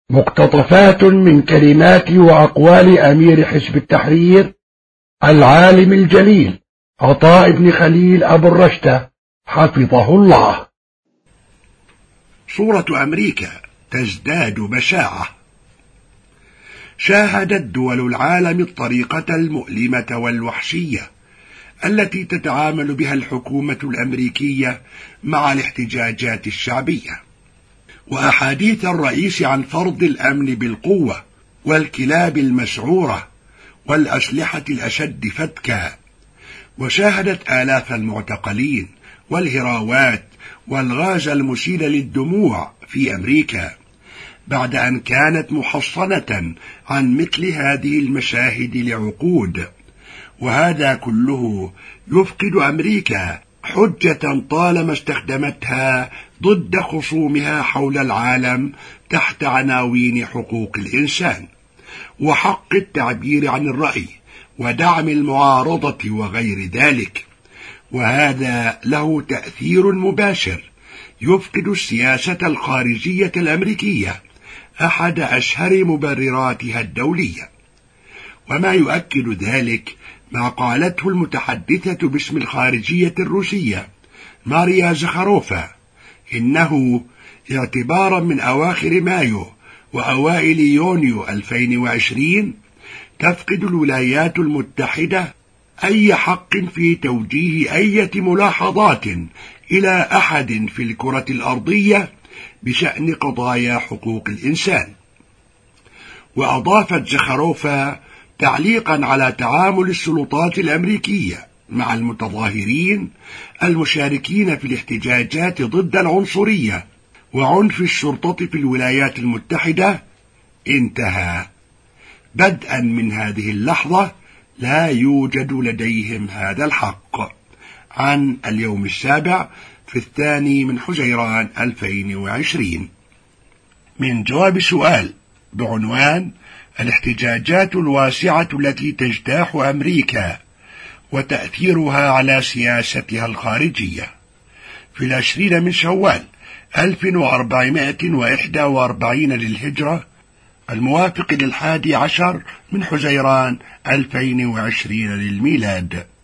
مقتطفات من كلمات وأقوال أمير حزب التحرير العالم الجليل عطاء بن خليل أبو الرشدة حفظه الله. صورة أمريكا تزداد بشاعة. شاهدت دول العالم الطريقة المؤلمة والوحشية التي تتعامل بها الحكومة الأمريكية مع الاحتجاجات الشعبية، وأحاديث الرئيس عن فرض الأمن بالقوة والكلاب المسعورة والأسلحة الأشد فتكا، وشاهدت آلاف المعتقلين والهراوات والغاز المسيل للدموع في أمريكا بعد أن كانت محصنة عن مثل هذه المشاهد لعقود. وهذا كله يفقد أمريكا حجة طالما استخدمتها ضد خصومها حول العالم تحت عناوين حقوق الإنسان وحق التعبير عن الرأي ودعم المعارضة وغير ذلك. وهذا له تأثير مباشر يفقد السياسة الخارجية الأمريكية أحد أشهر مبرراتها الدولية. وما يؤكد ذلك ما قالته المتحدثة باسم الخارجية الروسية ماريا زخاروفا، إنه اعتبارا من أواخر مايو وأوائل يونيو 2020 تفقد الولايات المتحدة أي حق في توجيه أي ملاحظات إلى أحد في الكرة الأرضية بشأن قضايا حقوق الإنسان. وأضافت زخاروفا تعليقا على تعامل السلطات الأمريكية مع المتظاهرين المشاركين في الاحتجاجات ضد العنصرية وعنف الشرطة في الولايات المتحدة: انتهى. بدءا من هذه اللحظة لا يوجد لديهم هذا الحق. عن اليوم 7 في 2 حزيران 2020. من جواب سؤال بعنوان الاحتجاجات الواسعة التي تجتاح أمريكا وتأثيرها على سياستها الخارجية. في 20 من شوال 1441 للهجرة الموافق 11 من حزيران 2020 للميلاد.